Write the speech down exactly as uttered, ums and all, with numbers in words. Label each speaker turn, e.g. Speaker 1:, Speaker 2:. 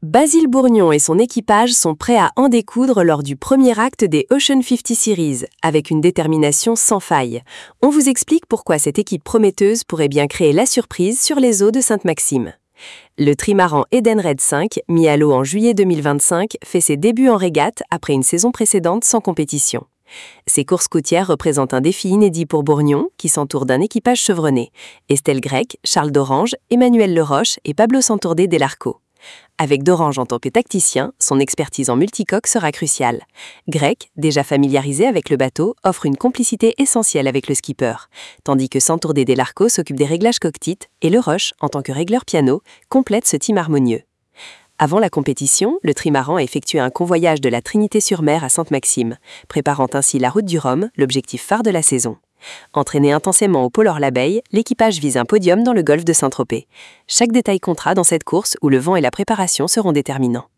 Speaker 1: Basile Bourgnon et son équipage sont prêts à en découdre lors du premier acte des Ocean cinquante Series, avec une détermination sans faille. On vous explique pourquoi cette équipe prometteuse pourrait bien créer la surprise sur les eaux de Sainte-Maxime. Le trimaran Edenred cinq, mis à l'eau en juillet deux mille vingt-cinq, fait ses débuts en régate après une saison précédente sans compétition. Ces courses côtières représentent un défi inédit pour Bourgnon, qui s'entoure d'un équipage chevronné: Estelle Grec, Charles Dorange, Emmanuel Leroche et Pablo Santourdé Delarco. Avec Dorange en tant que tacticien, son expertise en multicoque sera cruciale. Grec, déjà familiarisé avec le bateau, offre une complicité essentielle avec le skipper, tandis que Santourdé Delarco s'occupe des réglages cockpit et Leroche, en tant que régleur piano, complète ce team harmonieux. Avant la compétition, le trimaran a effectué un convoyage de la Trinité-sur-Mer à Sainte-Maxime, préparant ainsi la route du Rhum, l'objectif phare de la saison. Entraîné intensément au pôle Orlabeille, l'équipage vise un podium dans le golfe de Saint-Tropez. Chaque détail comptera dans cette course où le vent et la préparation seront déterminants.